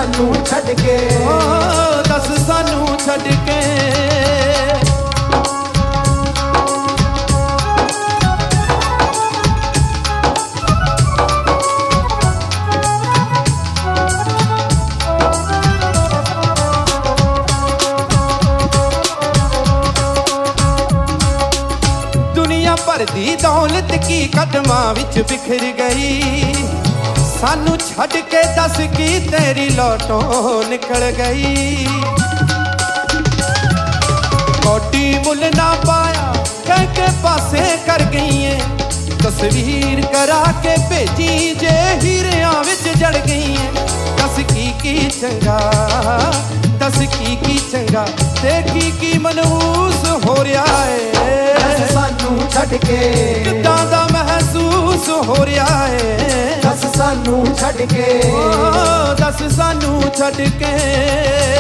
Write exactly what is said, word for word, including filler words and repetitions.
सानू छड्ड के, दस सानू छड्ड के। भर दी दौलत की कदमां विच बिखर गई, सानू छड्ड के दस की तेरी लौटों निकल गई। कोटी मुल ना पाया कह के पासे कर गई है, तस्वीर करा के भेजी जे हीरियां विच जड़ गई है। दस की की चंगा, दस की की चंगा ते की की मनहूस हो रहा है। सानू छड्ड के किदां दा महसूस हो रहा है। दस सानू छड्ड के, दस सानू छड्ड के।